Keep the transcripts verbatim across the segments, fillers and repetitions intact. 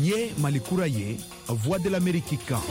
Niye Mali kura ye, Voix de l'Amérique kan.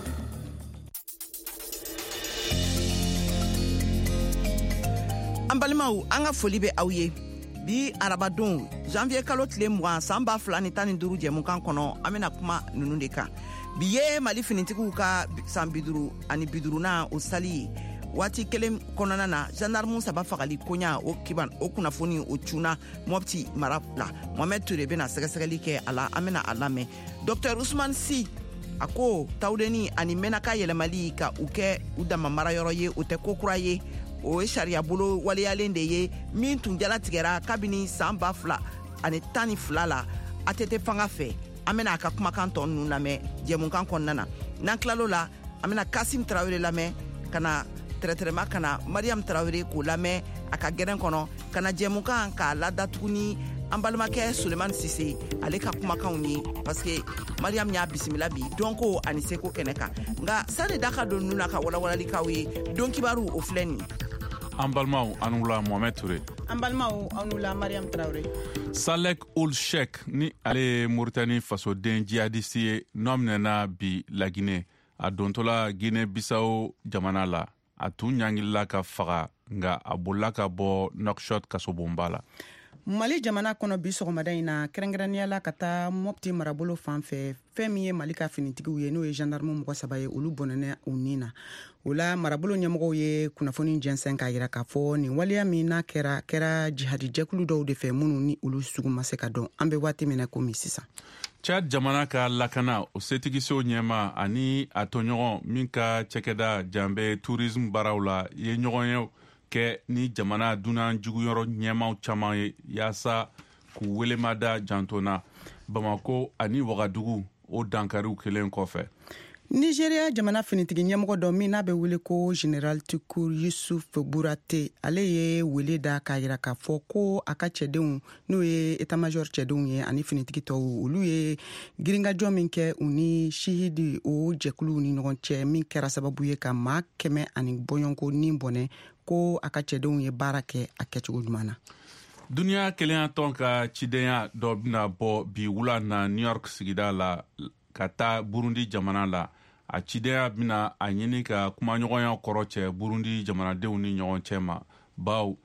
An balimaw, an ka foli be aw ye. Bi arabadon janvier kalo tile mugan san ba fila ni tan ni duuru jɛmukan kɔnɔ an bena kuma nunu de kan. Bi ye Mali finitigiw ka san biduru ani biduruna o sali ye. Waati kelen kɔnɔna na gendarme saba fagali koɲa o kiban o kunnafoni o cuna Mopti mara la. Mohamed Touré bena sɛgɛsɛgɛli kɛ a la an bena a lamɛn. Docteur Ousmane Sy a ko tawdeni ani menaka yɛlɛmali ka u kɛ u dama marayɔrɔ ye o tɛ ko kura ye. O ye sariya bolo waleyalen de ye min tun jalatigɛra kabini san ba fila ani tan ni fila la A T T fanga fɛ. An bena a ka kumakan tɔ ninnu lamɛn jɛmukan kɔnɔna na. N'an kilalo la an bena Kasim Traoré lamɛn kana traitement kana Mariam Traoré k'o lamɛn a ka gɛrɛn kɔnɔ kana jɛmukan k'a lada tuguni an balimakɛ Sulemani Sise ale ka kumakanw ye parce que Mariam y'a bisimila bi donko ani seko kɛnɛ kan nka sani da ka don ninnu na ka walawalalikaw ye don kibaru o filɛ nin an balimaw an wula Mohamed Touré an balimaw an wula Mariam Traoré Salek Ould Cheikh ni ale ye Mauritanie fasoden jihadiste ye nɔ minɛna bi La Guinée a dontɔla Guinée Bissau jamana la a tun ɲangilila ka faga nga a bolila ka bɔ Nouakchott kasobonba la. Mali jamana kɔnɔ bi sɔgɔmada in na kɛrɛnkɛrɛnniyala ka taa Mopti marabolo fan fɛ fɛn min ye Mali ka finitigiw ye n'o ye gendarme mɔgɔ saba ye olu bɔnɛnɛ u ni na. O la marabolo ɲɛmɔgɔw ye kunnafoni jɛnsɛn k'a yira k'a fɔ nin waleya min n'a kɛra kɛra jihadi jɛkulu dɔw de fɛ minnu ni olu sugu ma se ka dɔn an bɛ waati min na komi sisan. Chad jamana ka lakana o setigiso ɲɛma ani a tɔɲɔgɔn min ka cɛkɛda janbɛ tourisme baaraw la ye ɲɔgɔn ye kɛ ni jamana dunan juguyɔrɔ ɲɛmaw caman ye yaasa k'u welemada jantona Bamako ani Wagadugu o dankariw kelen kɔfɛ. Nigeria jamana finitigi ɲɛmɔgɔ dɔ min n'a bɛ wele ko General Tukur Yusuf Burate ale ye wele da k'a yira k'a fɔ ko a ka cɛdenw n'o ye état-major cɛdenw ye ani finitigi tɔw olu ye giringajɔ min kɛ u ni sihidi o jɛkuluw ni ɲɔgɔn cɛ min kɛra sababu ye ka maa kɛmɛ ani bɔɲɔnko ni bɔnɛ ko a ka cɛdenw ye baara kɛ a kɛcogo ɲuman na. Duniya kelenya tɔn ka cidenya dɔ bena bɔ bi wula na New York sigida la ka taa Burundi jamana la. A cidenya bena a ɲini ka kumaɲɔgɔnya kɔrɔ cɛ Burundi jamanadenw ni ɲɔgɔn cɛ ma baw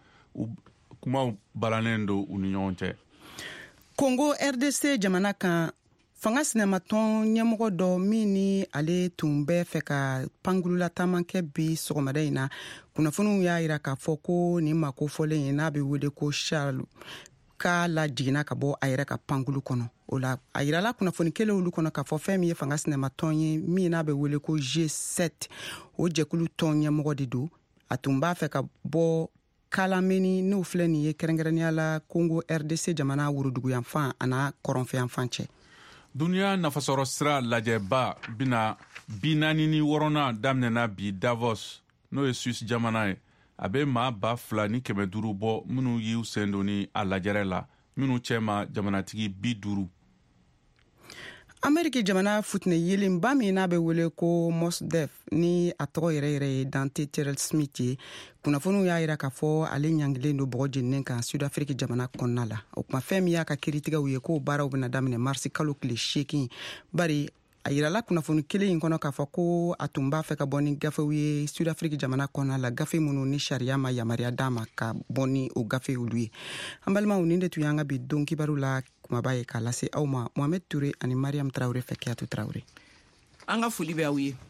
kumaw balanen do u ni ɲɔgɔn cɛ. Congo R D C jamana kan fanga sinamatɔn ɲɛmɔgɔ dɔ min ni ale tun bɛ fɛ ka pangulula tamankɛ bi sɔgɔmada in na kunnafoniw y'a yira k'a fɔ ko nin mako fɔlen ye n'a bɛ wele ko Charles k'a la jiginna ka bɔ a yɛrɛ ka pankulu kɔnɔ. O la a yirala kunnafoni kelen olu kɔnɔ k'a fɔ fɛn min ye fanga sinamatɔn ye min n'a bɛ wele ko G sept o jɛkulu tɔn ɲɛmɔgɔ de do a tun b'a fɛ ka bɔ Kalameni n'o filɛ nin ye kɛrɛnkɛrɛnniyala Congo R D C jamana worodugu yanfan a n'a kɔrɔnfɛ yanfan cɛ. Duniya nafasɔrɔ sira lajɛba bina bi naani ni wɔɔrɔnan daminɛna bi Davos n'o ye Suisse jamana ye a bɛ maa ba fila ni kɛmɛ duuru bɔ minnu y'u sen don ni a lajɛrɛ la minnu cɛma jamanatigi bi duuru. Ameriki jamana futine yelen ba min n'a bɛ wele ko Mos Def ni a tɔgɔ yɛrɛ yɛrɛ ye Dante Terrell Smith ye kunnafoniw y'a yira k'a fɔ ale ɲangilen do bɔgɔ jeninen kan Sud-Afrique jamana kɔnɔna la o kuma fɛn min y'a ka kiiritigɛw ye k'o baaraw bena daminɛ marisi kalo tile seegin bari a yirala kunnafoni kelen in kɔnɔ k'a fɔ ko a tun b'a fɛ ka bɔ ni gafew ye Sud-Afrique jamana kɔnɔna la gafe minnu ni sariya ma yamaruya d'a ma ka bɔ ni o gafe olu ye. An balimaw nin de tun y'an ka bi don kibaru la kumaba ye k'a lase aw ma Mohamed Touré ani Mariam Traoré fɛ Kiyatu Traoré. An ka foli bɛ aw ye.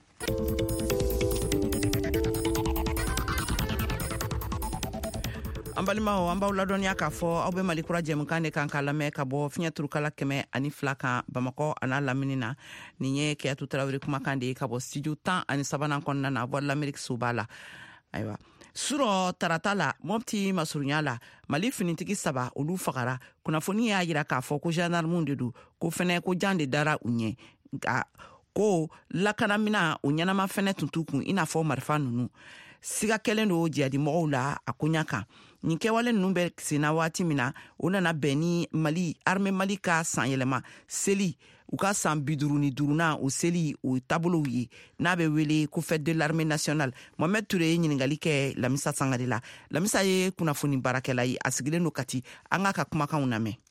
An balimaw an b'aw ladɔnniya k'a fɔ aw bɛ Mali kura jɛmukan de kan k'a lamɛn ka bɔ fiɲɛ turukala kɛmɛ ani fila kan Bamakɔ a n'a lamini na nin ye Kiyatu Traoré kumakan de ye ka bɔ studio tan ani sabanan kɔnɔna na Voix de l'Amérique soba la. Ayiwa surɔ tarata la Mopti masurunya la Mali finitigi saba olu fagara kunnafoni y'a yira k'a fɔ ko gendarme de do ko fɛnɛ ko jan de dara u ɲɛ nka ko lakanamina o ɲɛnama fɛnɛ tun t'u kun i n'a fɔ marifa ninnu siga kɛlen do jihadi mɔgɔw la a koɲa kan nin kɛwale ninnu bɛ senna waati min na o nana bɛn ni Mali armée Mali ka san yɛlɛma seli u ka san biduru ni duruna o seli o tabolow ye n'a bɛ wele ko fête de l'armée nationale. Mohamed Touré ye ɲininkali kɛ Lamisa Sangare la. Lamisa ye kunnafoni baarakɛla ye a sigilen do Kati an ka ka kumakanw lamɛn.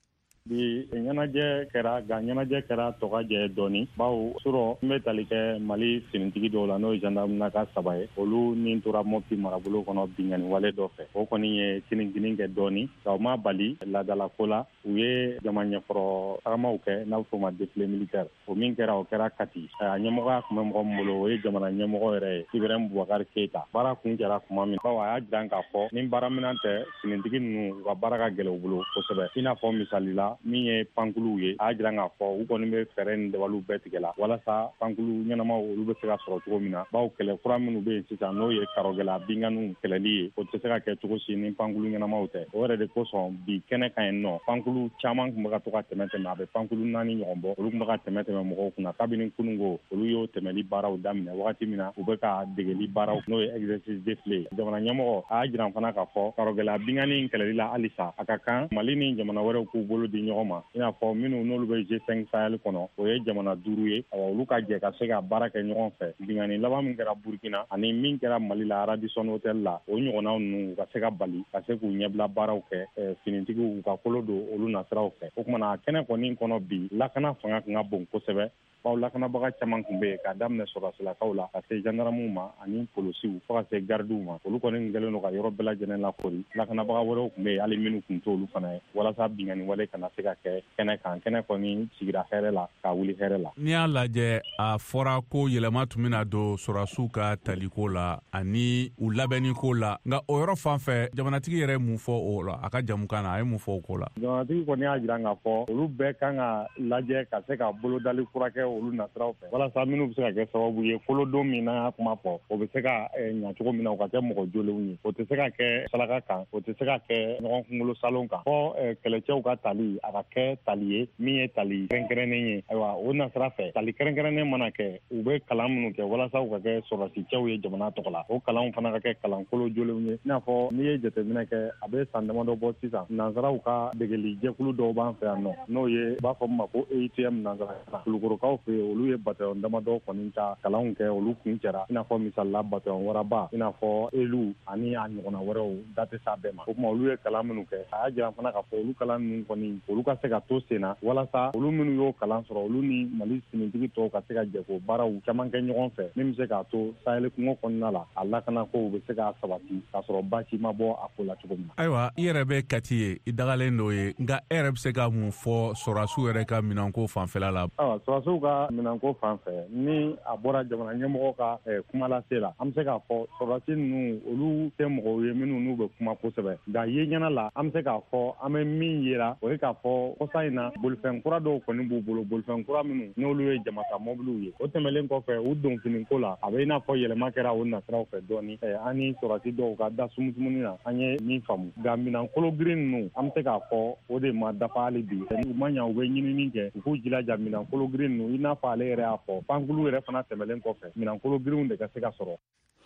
bi ɲɛnajɛ kɛra ga ɲɛnajɛ kɛra tɔgɔjɛ dɔɔni bawo sɔrɔ n bɛ tali kɛ Mali finitigi dɔw la n'o ye gendarme na ka saba ye olu ni tora Mopti marabolo kɔnɔ binkani wale dɔ fɛ o kɔni ye kiniginin kɛ dɔɔni ka o ma bali laadalako la u ye jama ɲɛfɔrɔ tagamaw kɛ n'a bɛ fɔ o ma défilé militaire o min kɛra o kɛra Kati a ɲɛmɔgɔya tun bɛ mɔgɔ min bolo o ye jamana ɲɛmɔgɔ yɛrɛ ye Ibrahim Boubacar Keita baara kun kɛra tuma min bawo a y'a jiran k'a fɔ ni baaraminɛn tɛ finitigi ninnu u ka baara ka gɛlɛn u bolo kosɛbɛ i n'a fɔ misali la min ye pankuluw ye a y'a jiran k'a fɔ u kɔni bɛ fɛɛrɛ ni dabaliw bɛɛ tigɛ la walasa pankulu ɲɛnamaw olu bɛ se ka sɔrɔ cogo min na bawo kɛlɛ kura minnu bɛ yen sisan n'o ye karɔgɛla binganiw kɛlɛli ye o tɛ se ka kɛ cogo si ni pankulu ɲɛnamaw tɛ o yɛrɛ de kosɔn bi kɛnɛ kan yen nɔ pankulu caman tun bɛ ka to ka tɛmɛ tɛmɛ a bɛ pankulu naani ɲɔgɔn bɔ olu tun bɛ ka tɛmɛ tɛmɛ mɔgɔw kunna kabini kunungo olu y'o tɛmɛli baaraw daminɛ wagati min na u bɛ ka degeli baaraw n'o ye exercice défilé jamana ɲɛmɔgɔ a y'a jiran fana k'a fɔ karɔgɛla bingani kɛlɛli la halisa a ka kan Mali ni jamana wɛrɛw k'u bolo di ɲɔgɔn ma i n'a fɔ minnu n'olu bɛ G cinq Sahel kɔnɔ o ye jamana duuru ye olu ka jɛ ka se ka baara kɛ ɲɔgɔn fɛ bingani laban min kɛra Burkina ani min kɛra Mali la Radisson Hotel la o ɲɔgɔnnaw ninnu u ka se ka bali ka se k'u ɲɛbila baaraw kɛ finitigiw u ka kolo don olu nasiraw fɛ o kumana kɛnɛ kɔni kɔnɔ bi lakana fanga kan ka bon kosɛbɛ bawo lakanabaga caman tun bɛ yen k'a daminɛ sɔrɔdasilakaw la ka se gendarmew ma ani polisiw fo ka se gardiw ma olu kɔni kɛlen don ka yɔrɔ bɛɛ lajɛlen lakori lakanabaga wɛrɛw tun bɛ yen hali minnu tun t'olu fana ye walasa bingani wale kana se ka kɛ kɛnɛ kan kɛnɛ kɔni sigira hɛrɛ la k'a wuli hɛrɛ la n'i y'a lajɛ a fɔra ko yɛlɛma tun bɛna don sɔrɔdasiw ka taliko la ani u labɛnniko la nka o yɔrɔ fan fɛ jamanatigi yɛrɛ mun fɔ o la a ka jamukan na a ye mun fɔ o ko la jamanatigi kɔni y'a jira k'a fɔ olu bɛɛ kan ka lajɛ ka se ka bolodali furakɛ olu nasiraw fɛ walasa minnu bɛ se ka kɛ sababu ye folodon min n'an y'a kuma fɔ o bɛ se ka ɲɛ cogo min na o ka kɛ mɔgɔ jolenw ye o tɛ se ka kɛ salaka kan o tɛ se ka kɛ ɲɔgɔn kunkolo salon kan fɔ kɛlɛcɛw ka tali a ka kɛ tali ye min ye tali kɛrɛnkɛrɛnnen ye ayiwa o nasira fɛ tali kɛrɛnkɛrɛnnen mana kɛ u bɛ kalan minnu kɛ walasa u ka kɛ sɔrɔdasicɛw ye jamana tɔgɔ la o kalanw fana ka kɛ kalan kolo jolenw ye i n'a fɔ n'i ye jateminɛ kɛ a bɛ san damadɔ bɔ sisan nansaraw ka degeli jɛkulu dɔw b'an fɛ yan nɔ n'o ye u b'a fɔ min ma ko E I T M nansarakan kulukorokaw fɛ yen olu ye bataillon damadɔ kɔni ka kalanw kɛ olu kun cɛra i n'a fɔ misalila bataillon waraba i n'a fɔ elu ani a ɲɔgɔnna wɛrɛw da tɛ s'a bɛɛ ma o tuma olu ye kalan minnu kɛ a y'a jira fana k'a fɔ olu kalan ninnu kɔni olu ka se ka to sen na walasa olu minnu y'o kalan sɔrɔ olu ni Mali finitigi tɔw ka se ka jɛ k'o baaraw caman kɛ ɲɔgɔn fɛ min bɛ se k'a to Sahel kungo kɔnɔna la a lakanakow bɛ se k'a sabati k'a sɔrɔ basi ma bɔ a ko la cogo min na. Ayiwa i yɛrɛ bɛ Kati ye i dagalen dɔ ye nka e yɛrɛ bɛ se ka mun fɔ sɔrɔdasiw yɛrɛ ka minɛnko fanfɛla la. Ayiwa sɔrɔdasiw ka minɛnko fanfɛ ni a bɔra jamana ɲɛmɔgɔ ka kuma lase la an bɛ se k'a fɔ sɔrɔdasi ninnu olu tɛ mɔgɔw ye minnu n'u bɛ kuma kosɛbɛ nka ye ɲɛna la an bɛ se k'a fɔ an bɛ min yera o ye k'a fɔ kɔsa in na bolifɛn kura dɔw kɔni b'u bolo bolifɛn kura minnu n'olu ye jamata mɔbiliw ye o tɛmɛlen kɔfɛ u donfiniko la a bɛ i n'a fɔ yɛlɛma kɛra o nasiraw fɛ dɔɔni an ni sɔrɔdasi dɔw ka da sumutumuni na an ye min faamu nka minɛnkolo girin ninnu an bɛ se k'a fɔ o de ma dafa hali bi u ma ɲɛ u bɛ ɲinini kɛ u k'u jilaja minɛnkolo girin ninnu i n'a fɔ ale yɛrɛ y'a fɔ pankulu yɛrɛ fana tɛmɛlen kɔfɛ minɛnkolo girinw de ka se ka sɔrɔ.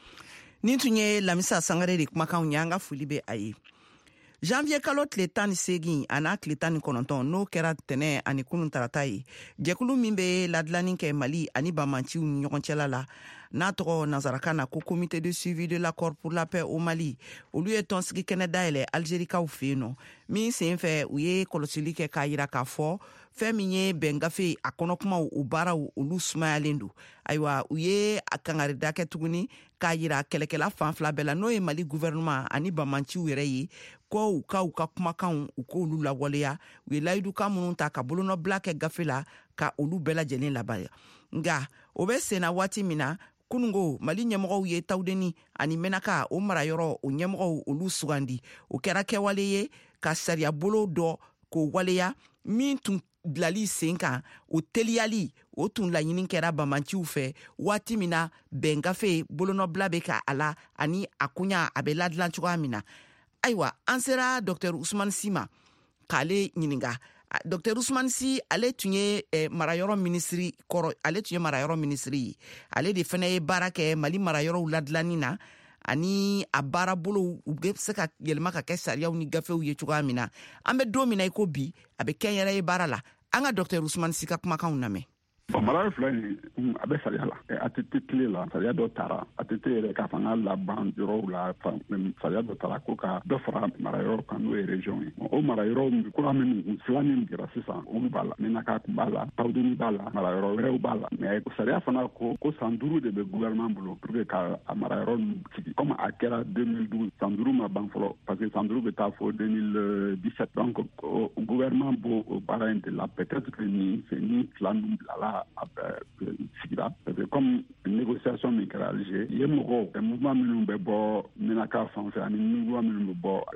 Nin tun ye Lamisa Sangare de kumakanw ye an ka foli bɛ a ye. Janvier kalo tile tan ni segin a n'a tile tan ni kɔnɔntɔn n'o kɛra tɛnɛ ani kunun tarata ye jɛkulu min bɛ ladilanni kɛ Mali ani Bamaciw ni ɲɔgɔn cɛla la n'a tɔgɔ nansarakan na ko comité de suivi de l'accord pour la paix au Mali olu ye tɔnsigi kɛnɛ dayɛlɛ Algérikaw fɛ yen nɔ min sen fɛ u ye kɔlɔsili kɛ k'a jira k'a fɔ fɛn min ye bɛngafe a kɔnɔkumaw u baaraw olu sumayalen don ayiwa u ye a kangarida kɛ tuguni k'a jira kɛlɛkɛla fan fila bɛɛ la n'o ye Mali gouvernement ani Bamaciw yɛrɛ ye ko u ka u ka kumakanw u k'olu lawaleya u ye layidukan minnu ta ka bolonɔbila kɛ gafe la ka olu bɛɛ lajɛlen labaya nka o bɛ senna waati min na kunungo Mali ɲɛmɔgɔw ye Tawudeni ani Menaka o marayɔrɔ o ɲɛmɔgɔw olu sugandi o kɛra kɛwale ye ka sariya bolo dɔ k'o waleya min tun bilali sen kan o teliyali o tun laɲini kɛra Bamaciw fɛ waati min na bɛngafe bolonɔbila bɛ ka a la ani a kunya a bɛ ladilan cogoya min na ayiwa an sera Dr Ousmane Sy ma k'ale ɲininka Dr Ousmane Sy ale tun ye eh, marayɔrɔ minisiri kɔrɔ ale tun ye marayɔrɔ minisiri ye ale de fana ye baara kɛ Mali marayɔrɔw ladilanni na ani a baara bolo u bɛ se ka yɛlɛma ka kɛ sariyaw ni gafew ye cogoya min na an bɛ don min na i ko bi a bɛ kɛ yɛrɛ ye baara la an ka Dr Ousmane Sy ka kumakanw lamɛn. mara fila ni a bɛ sariya la a tɛ tɛ tile la sariya dɔ taara a tɛ tɛ yɛrɛ k'a fanga laban yɔrɔw la sariya dɔ taara ko ka dɔ fara mara yɔrɔ kan n'o ye région ye o mara yɔrɔ kura minnu fila min jira sisan olu b'a la Menaka kun b'a la Tawdeni b'a la mara yɔrɔ wɛrɛw b'a la mais sariya fana ko ko san duuru de bɛ gouvernement bolo pour que ka a mara yɔrɔ ninnu sigi comme a kɛra deux mille douze san duuru ma ban fɔlɔ parce que san duuru bɛ taa fɔ deux mille dix-sept donc gouvernement b'o baara in de la peut-être que ni ni fila ninnu bilala a sigira parce que comme négociation min kɛra Alger ye mɔgɔw mouvement minnu bɛ bɔ Menaka fan fɛ ani mouvement minnu bɛ bɔ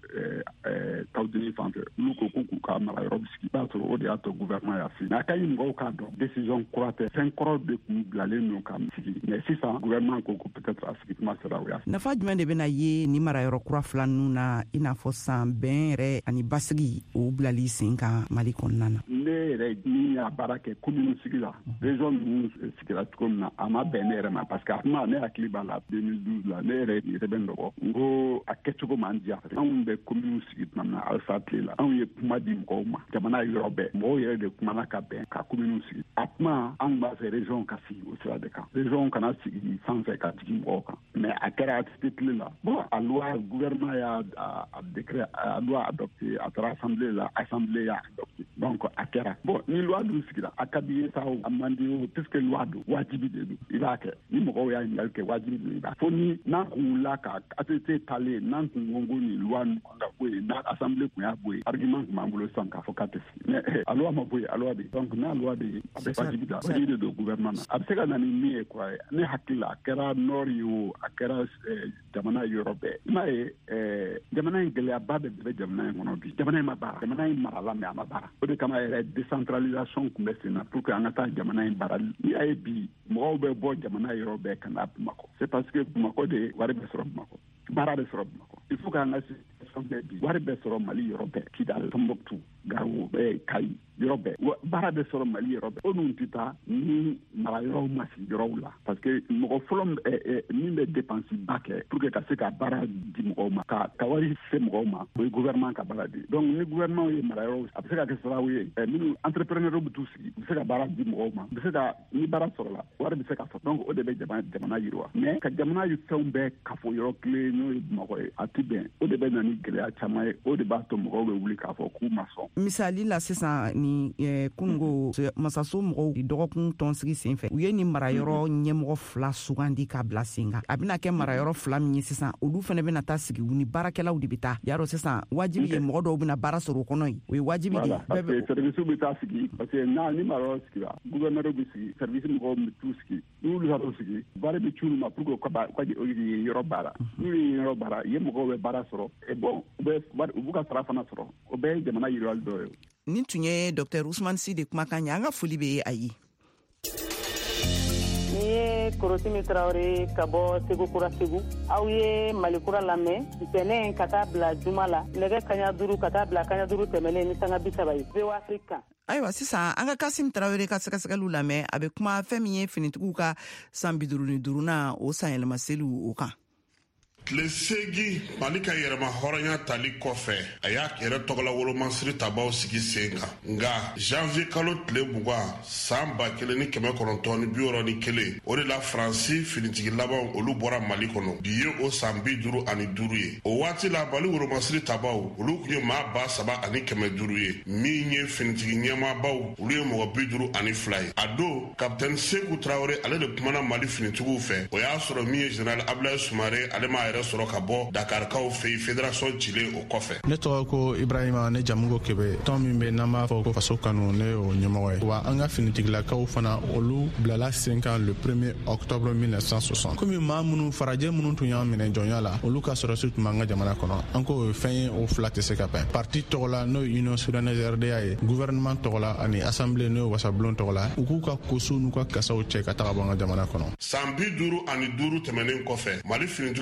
Tawdeni fan fɛ olu ko k'u ka mara yɔrɔ sigi b'a sɔrɔ o de y'a to gouvernement y'a sigi mais a ka ɲi mɔgɔw k'a dɔn décision kura tɛ fɛn kɔrɔ de kun bilalen don ka sigi mais sisan gouvernement ko ko peut-être a sigi tuma sera o y'a sigi. Nafa jumɛn de bɛna ye ni mara yɔrɔ kura fila ninnu na i n'a fɔ san bɛn yɛrɛ ani basigi o bilali sen kan Mali kɔnɔna na? Ne yɛrɛ ni y'a baara kɛ commune sigi la région ninnu sigira cogo min na a ma bɛn ne yɛrɛ ma parce que a kuma ne hakili b'a la deux mille douze la ne yɛrɛ yɛrɛ bɛ n dɔgɔ n ko a kɛcogo man diya anw bɛ commune sigi tuma min na Alpha tile la anw ye kuma di mɔgɔw ma jamana yɔrɔ bɛɛ mɔgɔw yɛrɛ de kumana ka bɛn ka commune sigi a kuma anw b'a fɛ région ka sigi o sira de kan région kana sigi sanfɛ ka jigin mɔgɔw kan mais a kɛra a tɛ tile la bon a loi gouvernement y'a a décret a loi adopté a taara assemblée la assemblée y'a adopté donc a kɛra bon ni loi dun sigira a ka di ye sa a man di o puisque loi don wajibi de don i b'a kɛ ni mɔgɔw y'a ɲininkali kɛ wajibi don i b'a fo ni n'an kun wulila ka A T T talen n'an kun ko ko ni loi nin kan ka bɔ yen n'a assemblée kun y'a bɔ yen argument kun b'an bolo sisan k'a fɔ k'a tɛ sigi mais a loi ma bɔ yen a loi bɛ yen donc n'a loi bɛ yen a bɛ wajibi da wajibi de don gouvernement na a bɛ se ka na ni min ye quoi ne hakili la a kɛra nord ye o a kɛra jamana yɔrɔ bɛɛ i m'a ye jamana in gɛlɛyaba de bɛ jamana in kɔnɔ bi jamana in ma baara jamana in marala mais a ma baara o de kama yɛrɛ décentralisation kun bɛ sen na pour que an ka taa jamana in baara n'i y'a ye bi mɔgɔw bɛ bɔ jamana yɔrɔ bɛɛ ka na Bamakɔ c'est parce que Bamakɔ de wari bɛ sɔrɔ Bamakɔ baara bɛ sɔrɔ Bamakɔ il faut k'an ka situation bɛɛ bi wari bɛ sɔrɔ Mali yɔrɔ bɛɛ Kidal Tombouctou Gao Kayi yɔrɔ bɛɛ baara bɛ sɔrɔ Mali yɔrɔ bɛɛ o dun tɛ taa ni mara yɔrɔw ma sigi yɔrɔw la parce que mɔgɔ fɔlɔ min bɛ dépense ba kɛ pour que ka se ka baara di mɔgɔw ma ka ka wari se mɔgɔw ma o ye gouvernement ka baara de donc ni gouvernement ye mara yɔrɔw a bɛ se ka kɛ sababu ye minnu entrepreneur bɛ t'u sigi u bɛ se ka baara di mɔgɔw ma u bɛ se ka ni baara sɔrɔla wari bɛ se ka sɔrɔ donc o de bɛ jamana jamana yiriwa mais ka jamana ye fɛnw bɛɛ kafo yɔrɔ kelen n'o ye Bamakɔ ye a tɛ bɛn o de bɛ na ni gɛlɛya caman ye o de b'a to mɔgɔw bɛ wuli k'a fɔ k'u ma sɔn. Misali la sisan ni kunungo masaso mɔgɔw dɔgɔkun tɔnsigi sen fɛ u ye ni marayɔrɔ ɲɛmɔgɔ fila sugandi k'a bila sen kan a bɛna kɛ marayɔrɔ fila min ye sisan olu fana bɛna taa sigi u ni baarakɛlaw de bɛ taa yarɔ sisan wajibi ye mɔgɔ dɔw bɛna baara sɔrɔ o kɔnɔ ye o ye wajibi de ye. parce que service bɛ taa sigi parce que n'a ni marayɔrɔ sigira gouverneur bɛ sigi service mɔgɔw bɛ t'u sigi n'olu y'a dɔn sigi baara bɛ c'u ma pour que ka yɔrɔ baara n'u ye yɔrɔ baara ye mɔgɔw bɛ baara sɔrɔ et bon u b'u ka sara fana sɔrɔ o bɛɛ ye jamana yiriwali dɔ ye. Nin tun ye Docteur Ousmane Si de kumakan ye an ka foli bɛ a ye. Ni ye Korosimi Traoré ka bɔ Segu Kura Segu aw ye Mali Kura lamɛn ntɛnɛn ka taa bila juma la nɛgɛ kaɲa duuru ka taa bila kaɲa duuru tɛmɛlen ni sanga bi saba ye V O A Afrique. Ayiwa sisan an ka Kasim Traoré ka sɛgɛsɛgɛliw lamɛn a bɛ kuma fɛn min ye finitigiw ka san bi duuru ni duurunan o sanyɛlɛma seliw o kan. Tile segi Mali ka yɛrɛma hɔrɔnya tali kɔfɛ a y'a yɛrɛ tɔgɔla wolomasiri tabaw sigi sen kan nka janvier kalo tile mugan san ba kelen ni kɛmɛ kɔnɔntɔn ni bi wɔɔrɔ ni kelen o de la Faransi finitigi laban olu bɔra Mali kɔnɔ bi ye o san bi duuru ani duuru ye o waati la Mali wolomasiri tabaw olu kun ye maa ba saba ani kɛmɛ duuru ye min ye finitigi ɲɛmaabaw olu ye mɔgɔ bi duuru ani fila ye a don kapitɛni Seku Traoré ale de kumana Mali finitigiw fɛ o y'a sɔrɔ min ye général Abdoulaye Soumaré ale ma yɛrɛ sɔrɔ ka bɔ Dakarkaw fɛ fédération cilen o kɔfɛ. Ne tɔgɔ ko Ibrahima ne jamugo Kebe tɔn min bɛ n'an b'a fɔ ko faso kanu ne y'o ɲɛmɔgɔ ye wa an ka finitigilakaw fana olu bilala sen kan le premier octobre mille neuf cent soixante komi maa minnu farajɛ minnu tun y'an minɛ jɔnya la olu ka sɔrɔsi tun b'an ka jamana kɔnɔ an ko fɛn ye o fila tɛ se ka bɛn parti tɔgɔla n'o ye Union Soudanaise R D A ye gouvernement tɔgɔla ani assemblée n'o ye wasabulon tɔgɔla u k'u ka koso n'u ka kasaw cɛ ka taga bɔ an ka jamana kɔnɔ. San bi duuru ani duuru tɛmɛnen kɔfɛ Mali finitigiw bɛ dabolo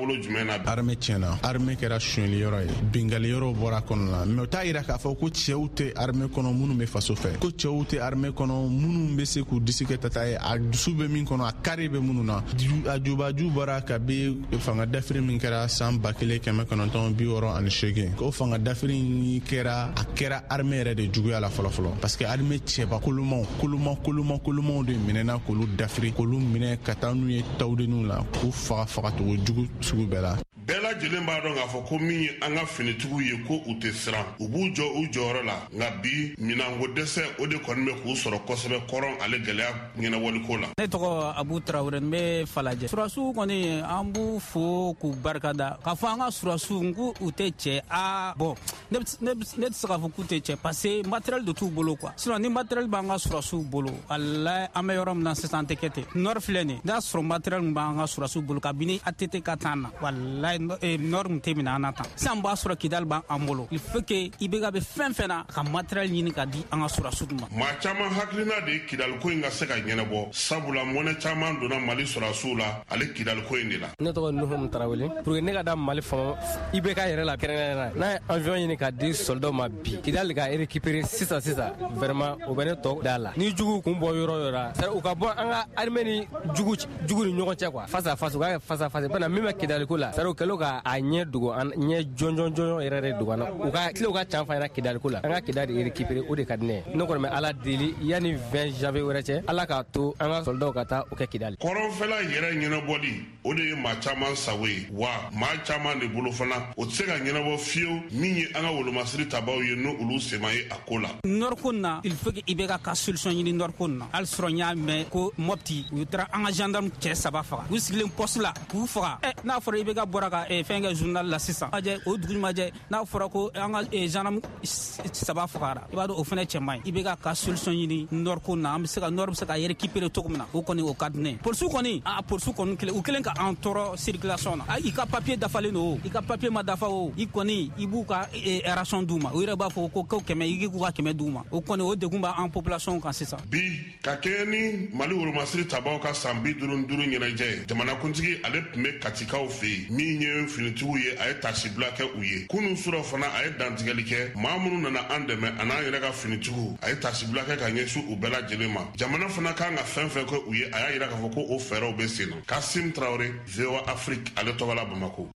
bolo jumɛn na armée tiɲɛna armée kɛra suɲɛli yɔrɔ ye bingali yɔrɔ bɔra kɔnɔ la mais o t'a yira k'a fɔ ko cɛw tɛ armée kɔnɔ minnu bɛ faso fɛ ko cɛw tɛ armée kɔnɔ minnu bɛ se k'u disi kɛ tata ye a dusu bɛ min kɔnɔ a kari bɛ minnu na a jubaju bɔra kabi fanga dafiri min kɛra san ba kelen kɛmɛ kɔnɔntɔn bi wɔɔrɔ ani seegin ko fanga dafiri kɛra a kɛra armée yɛrɛ de juguya la fɔlɔfɔlɔ parce que armée cɛba kolomanw koloman koloman kolomanw de minɛna k'olu dafiri k'olu minɛ ka taa n'u ye tawdenw la k'u faga fagacogo jugu sugu bɛɛ la bɛɛ lajɛlen b'a dɔn k'a fɔ ko min ye an ka finitigiw ye ko u tɛ siran u b'u jɔ u jɔyɔrɔ la nka bi minanko dɛsɛ o de kɔni bɛ k'u sɔrɔ kosɛbɛ kɔrɔn ale gɛlɛya ɲɛnɛwaliko la. Ne tɔgɔ Abu Tarawele n bɛ Falajɛ. Surasiw kɔni an b'u fo k'u barikada k'a fɔ an ka surasiw n ko u tɛ cɛ a bɔn ne tɛ se k'a fɔ k'u tɛ cɛ parce que matériel de t'u bolo quoi sinon ni matériel b'an ka surasiw bolo walayi an bɛ yɔrɔ min na sisan an tɛ kɛ ten nord filɛ nin n'a sɔrɔ matériel min b'an ka surasiw bolo kabini A T T ka taa na walayi norme tɛ minɛ an na tan sisan b'a sɔrɔ Kidali b'an bolo il faut que I B K bɛ fɛn fɛn na ka matériel ɲini ka di an ka surasiw ma. maa caman hakilina de ye Kidali ko in ka se ka ɲɛnabɔ sabula mɔnɛ caman donna Mali surasiw la ale Kidali ko in de la. Ne tɔgɔ Nuhu Tarawele pour que ne ka da Mali fama I B K yɛrɛ la kɛrɛnkɛrɛnnenya n'a ye avion ɲini ka di soldat ma bi Kidali ka récupérer sisan sisan vraiment o bɛ ne tɔ da la ni jugu kun bɔ yɔrɔ yɔrɔ c'est u ka bɔ an ka armée ni jugu jugu ni ɲɔgɔn cɛ quoi face à face u ka face à face bana min bɛ Kidali ko la c'est u kɛlen ka a ɲɛ dogo an ɲɛ jɔnjɔn jɔnjɔn yɛrɛ de dogo an na u ka tilew ka can fa ɲɛna Kidali ko la an ka Kidali récupérer o de ka di ne ye ne kɔni bɛ Ala deli yanni vingt janvier wɛrɛ cɛ Ala k'a to an ka soldats ka taa o kɛ Kidali. kɔrɔnfɛla yɛrɛ ɲɛnabɔli o de ye maa caman sago ye wa maa caman de bolo fana o tɛ se ka ɲɛnabɔ fiyewu min ye an ka wolomasiri tabaw ye n'o olu sema ye a ko la. Nord ko na il faut que I B K ka solution ɲini Nord ko na hali sɔrɔ n y'a mɛn ko Mopti u taara an ka gendarme cɛ saba faga u sigilen poste la k'u faga ɛ n'a fɔra I B K bɔra ka fɛn kɛ journal la sisan majɛ o dugu majɛ n'a fɔra ko an ka gendarme saba fagara I b'a dɔn o fɛnɛ cɛ man ɲi I B K ka solution ɲini Nord ko na an bɛ se ka Nord bɛ se ka récupérer cogo min na o kɔni o ka di ne ye polisiw kɔni a polisiw kɔni kelen u kelen ka an tɔɔrɔ circulation na i ka papier dafalen don o i ka papier ma dafa o i kɔni i b'u ka ration d'u ma o yɛrɛ b'a fɔ ko ko kɛmɛ i k'u ka kɛmɛ d'u ma o kɔni o degun b'an population kan sisan. bi ka kɛɲɛ ni Mali wolomasiri tabaw ka san bi duuru duuru ɲɛnajɛ ye jamanakuntigi ale tun bɛ katikaw fɛ yen min ye finitigiw ye a ye tasibila kɛ u ye kunun surɔ fana a ye dantigɛli kɛ maa minnu nana an dɛmɛ a n'an yɛrɛ ka finitigiw a ye tasibila kɛ ka ɲɛsin u bɛɛ lajɛlen ma jamana fana kan ka fɛn fɛn kɛ u ye a y'a yira k'a fɔ ko o fɛɛrɛw bɛ sen na. Kasim Traoré V O A Afrique ale tɔgɔ la Bamako.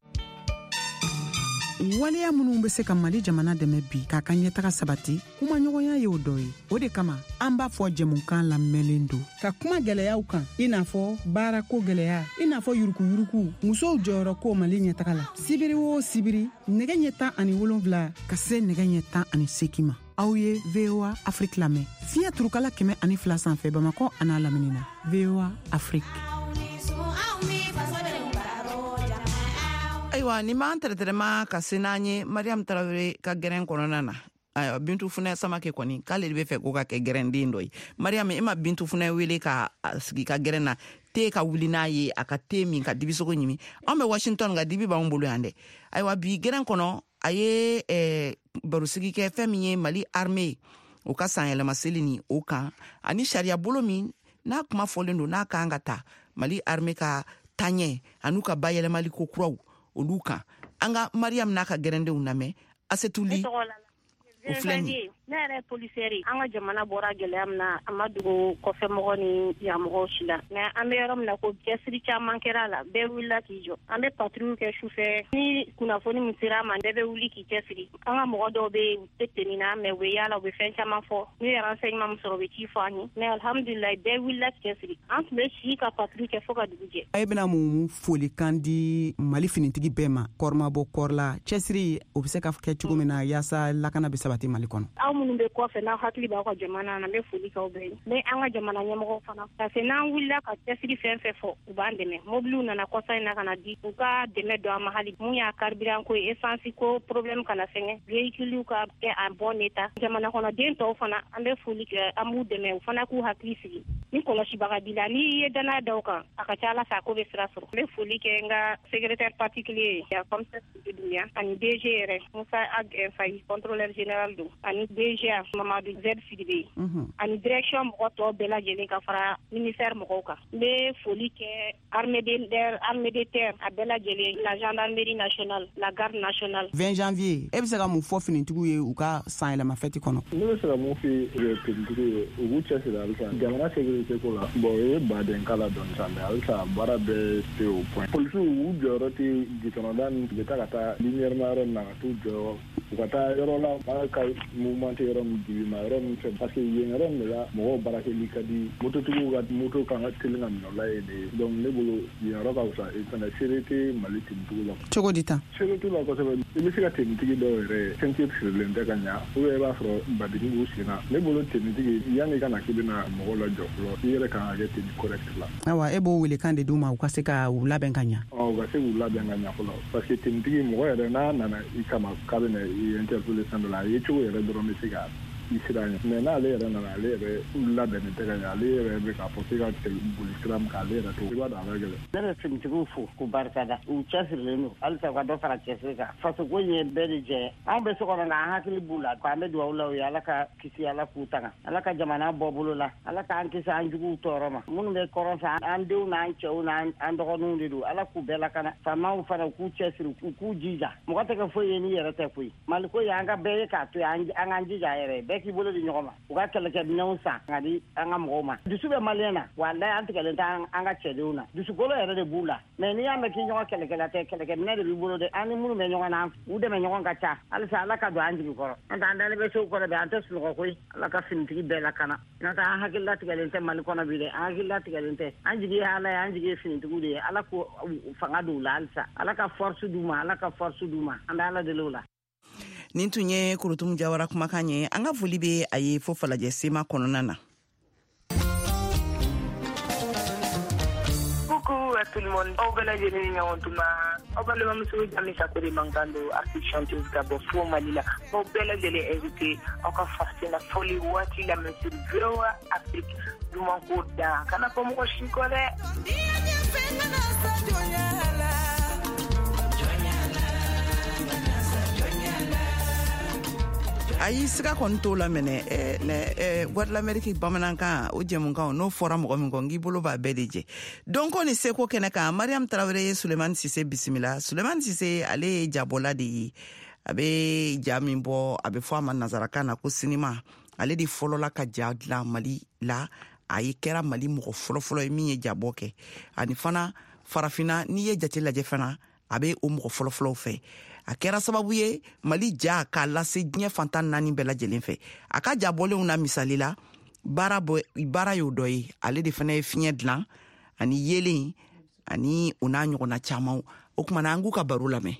waleya minnu bɛ se ka Mali jamana dɛmɛ bi k'a ka ɲɛtaga sabati kuma ɲɔgɔnya ye o dɔ ye o de kama an b'a fɔ jɛmukan lamɛnlen don ka kuma gɛlɛyaw kan i n'a fɔ baarako gɛlɛya i n'a fɔ yurukuyuruku musow jɔyɔrɔ ko Mali ɲɛtaga la sibiri o sibiri nɛgɛ ɲɛ tan ani wolonwula ka se nɛgɛ ɲɛ tan ani seegin ma aw ye V O A Afrique lamɛn fiɲɛ turukala kɛmɛ ani fila sanfɛ Bamakɔ a n'a lamini na V O A Afrique. ayiwa ni m'an tɛrɛtɛrɛma ka se n'an ye Mariam Tarawele ka gɛrɛn kɔnɔna na ayiwa Bintu Funɛ Samake kɔni k'ale de bɛ fɛ k'o ka kɛ gɛrɛnden dɔ ye Mariam e ma Bintu Funɛ wele ka sigi ka gɛrɛn na te ka wuli n'a ye a ka te min ka dibisogo ɲimi an bɛ Washington ka dibi b'anw bolo yan dɛ ayiwa bi gɛrɛn kɔnɔ a ye eh, barosigi kɛ fɛn min ye Mali armée o ka san yɛlɛma seli ni o kan ani sariya bolo min n'a kuma fɔlen don n'a kan ka ta Mali armée ka taɲɛ an'u ka bayɛlɛmali ko kuraw olu kan an ka Mariam n'a ka gɛrɛndenw lamɛn Asetuli o filɛ nin ne yɛrɛ polisɛri an ka jamana bɔra gɛlɛya min na a ma dogo kɔfɛmɔgɔ ni yanmɔgɔw si la mais an bɛ yɔrɔ min na ko cɛsiri caman kɛra la bɛɛ wulila k'i jɔ an bɛ patrouille kɛ sufɛ ni kunnafoni min sera a ma bɛɛ bɛ wuli k'i cɛsiri an ka mɔgɔ dɔw bɛ u tɛ teni na mais u bɛ yaala u bɛ fɛn caman fɔ n'u ye renseignement min sɔrɔ u bɛ ci fɔ an ye mais alhamdulilayi bɛɛ wulila k'i cɛsiri an tun bɛ si ka patrouille kɛ fo ka dugu jɛ. a ye bɛna mun folikan di Mali finitigi bɛɛ ma kɔri ma bɔ kɔri la cɛsiri o bɛ se ka kɛ cogo min na yaasa lakana bɛ sabati Mali kɔnɔ. aw minnu bɛ kɔfɛ n'aw hakili b'aw ka jamana na n bɛ foli k'aw bɛɛ ye ne an ka jamana ɲɛmɔgɔw fana parce que n'an wulila ka cɛsiri fɛn fɛn fɔ u b'an dɛmɛ mobiliw nana kɔsa in na ka na di u ka dɛmɛ don an ma hali mun y'a carburant ko ye essence ko problème kana fɛngɛ véhicule ka kɛ en bon état jamana kɔnɔ den tɔw fana an bɛ foli kɛ an b'u dɛmɛ u fana k'u hakili sigi ni kɔlɔsibaga b'i la n'i ye danaya da o kan a ka ca ala fɛ a ko bɛ sira sɔrɔ n bɛ foli kɛ n ka secrétaire particulier ya commissaire dunya ani D G yɛrɛ Musa Ag Fayi contrôleur général don ani D G Mamadou Z Sidibe ani direction mɔgɔ tɔw bɛɛ lajɛlen ka fara ministère mɔgɔw kan n bɛ foli kɛ armée de l'air armée de terre a bɛɛ lajɛlen la gendarmerie nationale la garde nationale vingt janvier e bɛ se ka mun fɔ finitigiw ye u ka san yɛlɛma fɛti kɔnɔ ne bɛ se ka mun fɔ finitigiw ye u k'u cɛsiri halisa jamana sécurité ko la bon o ye baden kala dɔɔni sa mais halisa baara bɛɛ se au point polisiw u jɔyɔrɔ tɛ gitɔrɔnda ni u bɛ taa ka taa lumièrement yɔrɔ min na ka t'u jɔ u ka taa yɔrɔ la baara ka mouvement tɛ yɔrɔ min dibi ma yɔrɔ min fɛ parce que yen yɔrɔ min de la mɔgɔw baarakɛli ka di mototigiw ka moto kan ka teli ka minɛ o la yen de donc ne bolo yen yɔrɔ ka wusa fana seere tɛ mali tenitigiw la cogo di tan seere t'u la kosɛbɛ i bɛ se ka tenitigi dɔw yɛrɛ ceinture sirilen tɛ ka ɲa ou bien i b'a sɔrɔ badigi b'u sen na ne bolo tenitigi yanni i ka na k'i bɛna mɔgɔw lajɔ fɔlɔ i yɛrɛ kan ka kɛ tenue correct la awa e b'o wele kan de d'u ma u ka se ka u labɛn ka ɲa ɔ u ka se k'u labɛn ka ɲa fɔlɔ parce que tenitigi mɔgɔ yɛrɛ n'a nana i kama k'a bɛna i interpeller fɛn dɔ la a ye cogo yɛrɛ dɔrɔn bɛ se ka i sira ɲɛ mais n'ale yɛrɛ nana ale yɛrɛ labɛnnen tɛ ka ɲɛ ale yɛrɛ bɛ k'a fɔ k'i ka boli sira min kan ale yɛrɛ to i b'a dɔn a bɛ gɛlɛn ne bɛ finitigiw fo k'u barikada u cɛsirilen don halisa u ka dɔ fara cɛsiri kan faso ko ye bɛɛ de jɛ anw bɛ so kɔnɔ nka an hakili b'u la k'an bɛ dugawu la u ye ala ka kisi ala k'u tanga ala ka jamana bɔ bolo la ala k'an kisi an juguw tɔɔrɔ ma minnu bɛ kɔrɔn fɛ an denw n'an cɛw n'an dɔgɔninw de don ala k'u bɛɛ lakana faamaw fana u k'u cɛsiri u k'u jija mɔgɔ tɛ kɛ foyi ye n'i yɛrɛ tɛ koyi mali ko ye an ka bɛɛ ye k'a to yen an k'an jija yɛrɛ bɛɛ k'i bolo di ɲɔgɔn ma u ka kɛlɛkɛminɛnw san ka di an ka mɔgɔw ma dusu bɛ maliyɛn na walayi an tigɛlen tɛ an ka cɛdenw na dusukolo yɛrɛ de b'u la mais n'i y'a mɛn k'i ɲɔgɔn kɛlɛkɛla tɛ kɛlɛkɛminɛ de b'i bolo dɛ an ni minnu bɛ ɲɔgɔn na u dɛmɛ ɲɔgɔn ka ca halisa ala ka don an jigi kɔrɔ n'o tɛ an dalen bɛ sew kɔrɔ bɛ an tɛ sunɔgɔ koyi ala ka finitigi bɛɛ lakana n'o tɛ an hakili latigɛlen tɛ mali kɔnɔ bi dɛ an hakili latigɛlen tɛ an jigi ye ala ye an jigi ye finitigiw de ye ala ko fanga don u la halisa ala ka force d'u ma ala ka force d'u ma an bɛ ala deli o la nin tun ye Kurutum Jawara kumakan ye an ka foli bɛ a ye fo falajɛ sema kɔnɔna na Coucou à tout le monde. Au bel jour ni nyawantuma. Au bel mamusu jami sakuri mangando artiste chanteuse Gabo Fo Malila. Au bel jour invité encore fascina folie wati la monsieur Groa Afrique du manko da kana ko mo shikole. ayi siga kɔni t'o la mɛnɛ eh, eh, Voix de l'Amérique bamanankan o jɛmunkan n'o fɔra mɔgɔ min kɔ n k'i bolo b'a bɛɛ de jɛ donc ni seko kɛnɛ kan Mariam Traoré ye Sulemani Sise bisimila Sulemani Sise ale ye jabɔla de ye a bɛ ja min bɔ a bɛ fɔ a ma nazarakan na ko sinima ale de fɔlɔla ka ja dilan Mali la a ye kɛra Mali mɔgɔ fɔlɔfɔlɔ ye min ye jabɔ kɛ ani fana farafina n'i ye jate lajɛ fana a bɛ o mɔgɔ fɔlɔfɔlɔw fɛ a kɛra sababu ye Mali ja k'a lase diɲɛ fantan naani bɛɛ lajɛlen fɛ a ka jabɔlenw na misali la baara bɔ baara y'o dɔ ye ale de fana ye fiɲɛ dilan ani yelen ani o n'a ɲɔgɔnna caman o kumana an k'u ka baro lamɛn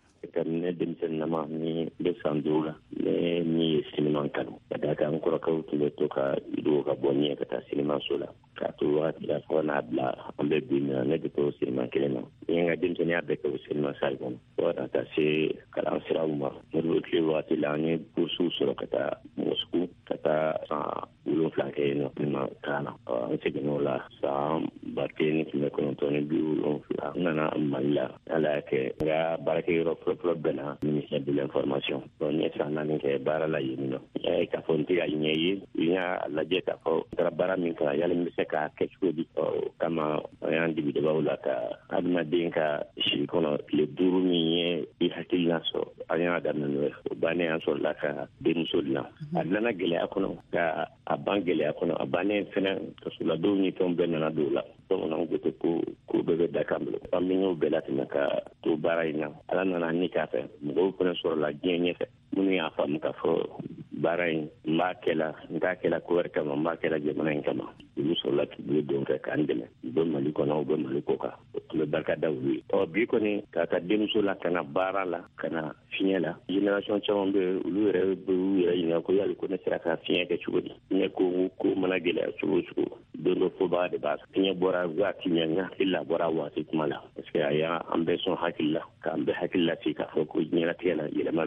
ne denmisɛnninama ni bɛ san duuru la ne min ye sinima kanu ka da kan n kɔrɔkɛw tun bɛ to ka video ka bɔ ɲɛ ka taa sinimaso la k'a to wagati la fɔ n'a bila an bɛ bi min na ne bɛ to sinima kelen na n ye n ka denmisɛnninya bɛɛ kɛ o sinima sari kɔnɔ fɔ ka taa se kalan siraw ma ne bɛ tile wagati la an ye boursiw sɔrɔ ka taa Moscou ka taa san wolonwula kɛ yen nɔ ne ma kalan na an seginn'o la san ba kelen ni kɛmɛ kɔnɔntɔn ni bi wolonwula n nana Mali la ala y'a kɛ n ka baarakɛyɔrɔ fɔlɔ bɛɛ na ministère de l'information donc n ye san naani kɛ baara la yen nɔ n y'a ye k'a fɔ n tɛ ka ɲɛ ye n y'a lajɛ k'a fɔ n taara baara min kan yali n bɛ se k'a kɛ cogo di o kama an y'an dibidabaw la ka adamaden ka si kɔnɔ tile duuru min ye i hakilina sɔrɔ an y'a daminɛ n'o ye o bannen an sɔrɔla ka denmuso dilan a dilanna gɛlɛya kɔnɔ ka a ban gɛlɛya kɔnɔ a bannen fɛnɛ kasoladenw ni fɛnw bɛɛ nana don o la bamananw ko ten ko ko bɛɛ bɛ da kan bolo an bɛ ɲɛw bɛɛ latɛmɛ ka to baara in na ala nana ni k'a fɛ mɔgɔw fɛnɛ sɔrɔla diɲɛ ɲɛfɛ minnu y'a faamu k'a fɔ baara in n b'a kɛla n t'a kɛla ko wɛrɛ kama n b'a kɛla jamana in kama olu sɔrɔla k'i bolo don kɛ k'an dɛmɛ u bɛ Mali kɔnɔ u bɛ Mali kɔ kan an bɛ barika da olu ye ɔ bi kɔni k'a ta denmuso la ka na baara la ka na fiɲɛ la génération caman bɛ olu yɛrɛ bɛ u yɛrɛ ɲininka ko yali ko ne sera ka fiɲɛ kɛ cogo di fiɲɛ ko ko mana gɛlɛya cogo o cogo don dɔ fɔbaga de b'a fiɲɛ bɔra waati min n hakili la bɔra waati kuma la parce que a y'an bɛɛ sɔn hakili la k'an bɛɛ hakili la fi k'a fɔ ko diɲɛlatigɛ la yɛlɛma bɛ na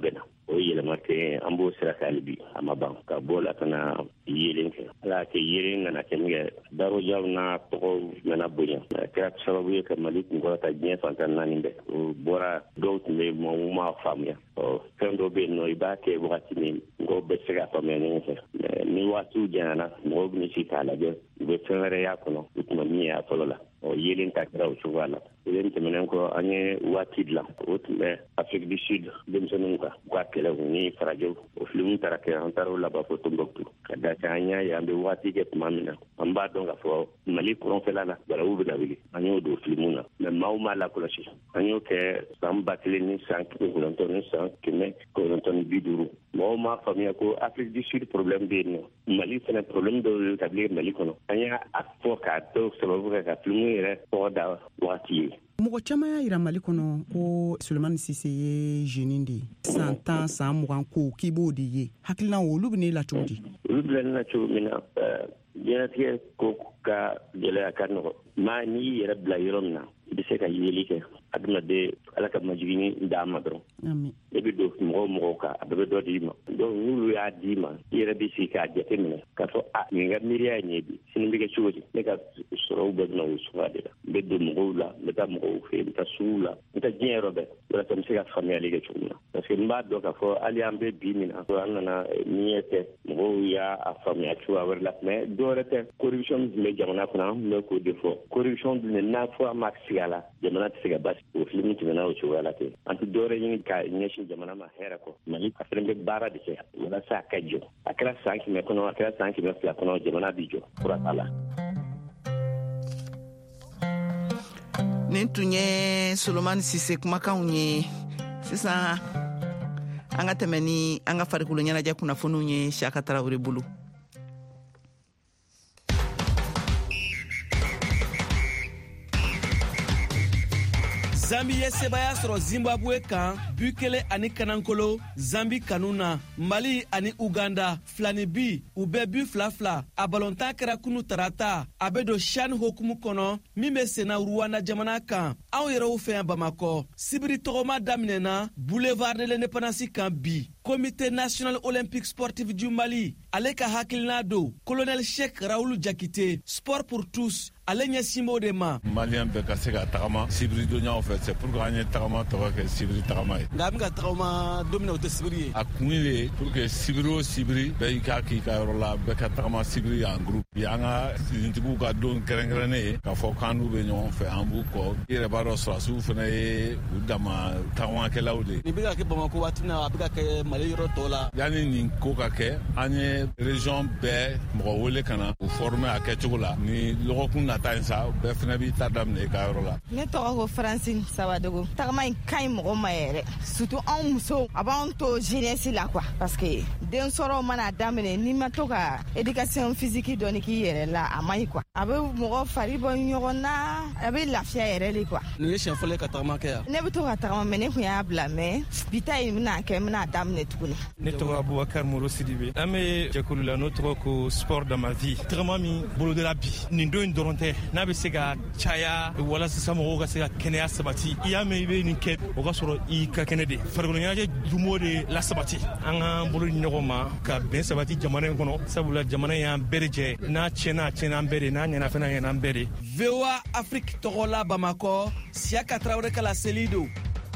o yɛlɛma kɛ an b'o sira kan bi a ma ban ka bɔ la ka na yelen kɛ ala kɛ yelen nana kɛ min kɛ darojaw n'a tɔgɔw nana bonya a kɛra sababu ye ka mali kunkɔrɔta diɲɛ fantan naani bɛɛ o bɔra dɔw tun bɛ mɔgɔw ma faamuya ɔ fɛn dɔ bɛ yen nɔ i b'a kɛ wagati min mɔgɔw bɛ se ka faamuya ɲɔgɔn fɛ ni waatiw janyana mɔgɔw bɛ ni si k'a lajɛ u bɛ fɛn wɛrɛ y'a kɔnɔ u tuma min y'a fɔlɔ la ɔ yelen ta kɛra o cogoya la yelen tɛmɛnen kɔ an ye waati dilan o tun bɛ Afrique du Sud denmisɛnninw kan u ka kɛlɛ ni farajɛw o filimu taara kɛ an taara o laban fɔ Tombouctou ka da kan an y'a ye an bɛ waati kɛ tuma min na an b'a dɔn k'a fɔ Mali kɔrɔnfɛla la balawu bɛ na wuli an y'o don filimu na mɛ maaw m'a lakɔlɔsi an y'o kɛ san ba kelen ni san kɛmɛ kɔnɔntɔn ni san kɛmɛ kɔnɔntɔn ni bi duuru mɔgɔw m'a faamuya ko Afrique du Sud problème bɛ yen nɔ Mali fana problème dɔw ye ka bile Mali kɔnɔ an y'a fɔ k'a dɔw sababu kɛ ka filimu yɛrɛ tɔgɔ da waati ye. Mɔgɔ caman y'a yira Mali kɔnɔ ko Solomani Sise ye jeune de ye san tan san mugan ko k'i b'o de ye hakilina olu bɛ ne la cogo di? Olu bila ne la cogo min na diɲɛlatigɛ ko ka gɛlɛya ka nɔgɔ maa n'i yɛrɛ bila yɔrɔ min na i bɛ se ka yeli kɛ adamaden ala ka majigini d'a ma dɔrɔn e bɛ don mɔgɔw mɔgɔw kan a bɛɛ bɛ dɔ d'i ma donc n'olu y'a d'i ma i yɛrɛ bɛ sigi k'a jateminɛ k'a fɔ a nin ka miiriya ye nin ye bi sini bɛ kɛ cogo di ne ka sɔrɔw bɛɛ bɛna o suguya de la n bɛ don mɔgɔw la n bɛ taa mɔgɔw fɛ yen n bɛ taa suguw la n bɛ taa diɲɛ yɔrɔ bɛɛ walasa n bɛ se ka faamuyali kɛ cogo min na parce que n b'a dɔn k'a fɔ hali an bɛ bi min na an nana niɲɛ tɛ mɔgɔw y'a faamuya cogoya wɛrɛ la mais dɔ wɛrɛ tɛ corruption tun bɛ jamana kɔnɔ an tun bɛ k'o de fɔ corruption dun n'a fɔ an ma sigi a la jamana tɛ se ka basi o filimu tɛmɛna o cogoya la ten an tɛ dɔwɛrɛ ɲini ka ɲɛsin jamana ma hɛrɛ kɔ mali a fana bɛ baara de kɛ walasa a ka jɔ a kɛra san kɛmɛ kɔnɔ a kɛra san kɛmɛ fila kɔnɔ jamana bi jɔ fura t'a la. nin tun ye Solomani Sise kumakanw ye sisan an ka tɛmɛ ni an ka farikolo ɲɛnajɛ kunnafoniw ye Siyaka Tarawele bolo. Zambi ye sebaya sɔrɔ Zimbabwe kan bu kelen ani kanankolo Zambi kanu na Mali ani Uganda filani bi u bɛ bu fila fila a balontan kɛra kunu tarata a bɛ don CHAN hokumu kɔnɔ min bɛ senna Rwanda jamana kan anw yɛrɛw fɛ yan Bamakɔ sibiri tɔgɔma daminɛna Boulevard de l'Indépendance kan bi Comité national olympique sportif du Mali ale ka hakilina do Colonel Cheikh Raoul Jakite sport pour tous ale ɲɛsin b'o de ma. Malien bɛɛ ka se ka tagama sibiri donyaw fɛ c'est pour que an ye tagama tɔgɔ kɛ sibiri tagama ye. Nka a bɛ ka tagama don min na o tɛ sibiri ye. A kun ye pour que sibiri o sibiri bɛɛ y'i ka k'i ka yɔrɔ la bɛɛ ka tagama sibiri en groupe. Bi an ka sintigiw ka don kɛrɛnkɛrɛnnen ye k'a fɔ k'an n'u bɛ ɲɔgɔn fɛ an b'u kɔ. I yɛrɛ b'a dɔn sɔrɔsiw fana ye u dama tagamakɛlaw de ye. Nin bɛ ka kɛ Bamako waati min na a bɛ ka kɛ Mali yɔrɔ tɔw la. Yanni nin ko ka kɛ an ye région bɛɛ mɔgɔ wele ka na u former a kɛcogo la ni lɔgɔkun nata in sa bɛɛ fana b'i ta daminɛ i ka yɔrɔ la. Ne tɔgɔ ko Francine Sabadogo. Tagama in ka ɲi mɔgɔ ma yɛrɛ surtout anw musow a b'anw to jeunesse la quoi parce que den sɔrɔ mana daminɛ n'i ma to ka éducation physique dɔɔni k'i yɛrɛ la a man ɲi quoi a bɛ mɔgɔ fari bɔ ɲɔgɔn na a bɛ lafiya yɛrɛ de quoi. Nin ye siɲɛ fɔlɔ ye ka tagama kɛ yan. Ne bɛ to ka tagama mais ne tun y'a bila mais bi ta in bɛna kɛ n bɛna daminɛ tuguni. Ne tɔgɔ Abubakar Moro Sidibe. An bɛ jɛkulu la n'o tɔgɔ ko sport dans ma vie. Tagama min bolodala bi nin don in dɔrɔn tɛ n'a bɛ se ka caya walasa sisan mɔgɔw ka se ka kɛnɛya sabati i y'a mɛn i bɛ nin kɛ o ka sɔrɔ i ka kɛnɛ de farikolo ɲɛnajɛ jumo de la sabati an k'an bolo di ɲɔgɔn ma ka bɛn sabati jamana in kɔnɔ sabula jamana in y'an bɛɛ de jɛ n'a tiɲɛna a tiɲɛna an bɛɛ de n'a ɲɛna fana a ɲɛna an bɛɛ de. V O A Afrique tɔgɔ la Bamakɔ Siyaka Tarawele ka laseli don.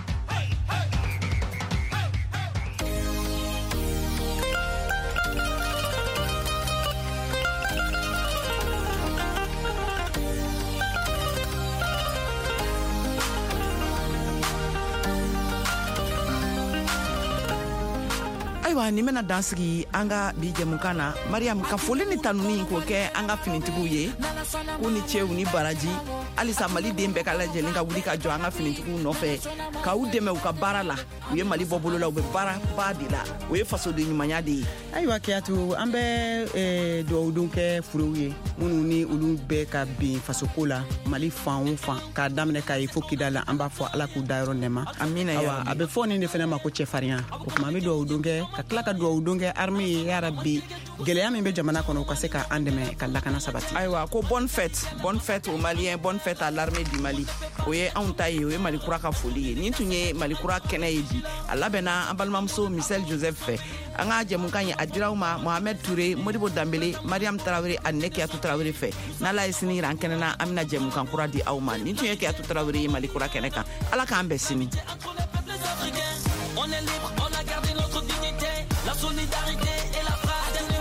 Ayiwa nin bɛna dan sigi an ka bi jɛmukan na Mariam ka foli ni tanuni k'o kɛ an ka finitigiw ye k'u ni cɛw ni baraji halisa Mali den bɛɛ ka lajɛlen ka wuli ka jɔ an ka finitigiw nɔfɛ k'u dɛmɛ u ka baara la u ye Mali bɔ bolo la u bɛ baara ba de la o ye fasoden ɲumanya de ye. Ayiwa Kiyatu an bɛ dugawudon kɛ furew ye minnu ni olu bɛɛ ka bin fasoko la Mali fan o fan k'a daminɛ k'a ye fo Kidali an b'a fɔ Ala k'u da yɔrɔ nɛma. Amina ya Rabbi. A bɛ fɔ nin de fana ma ko cɛfarinya o tuma an bɛ dugawudon kɛ ka tila ka duwawu don kɛ armée ye ya rabbi gɛlɛya min bɛ jamana kɔnɔ u ka se ka an dɛmɛ ka lakana sabati. Ayiwa ko bonne fête bonne fête aux Maliens, bonne fête à l'armée du Mali. O ye anw ta ye o ye Malikura ka foli ye. Nin tun ye Malikura kɛnɛ ye bi a labɛnna an balimamuso Michel Joseph fɛ. An ka jɛmukan ye a diraw ma Mohamed Touré, Modibo Dambele, Mariam Traoré ani ne Kiyatu Traoré fɛ. N'Ala ye sini yira an kɛnɛ na an bɛna jɛmukan kura di aw ma. Nin tun ye Kiyatu Traoré ye Malikura kɛnɛ kan. Ala k'an bɛn sini. On est libre, on a gardé notre dignité, la solidarité et la fraternité.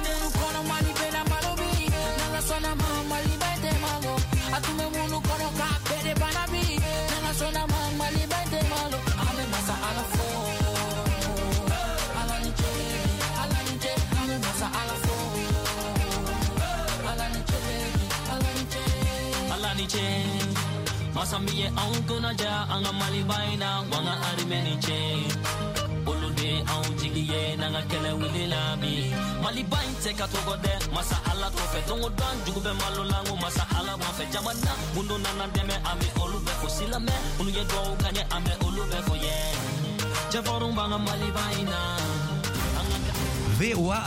Masamiye ankuna ja anga mali baina wanga arimeni che olude au jigiye nanga kele wili labi mali bain te katogode masa ala to fe tongo dan jugube malolango masa ala wa fe jamana mundo nana deme ame olube fo silame unu ye do kanye ame olube fo ye jaforum banga mali baina. V O A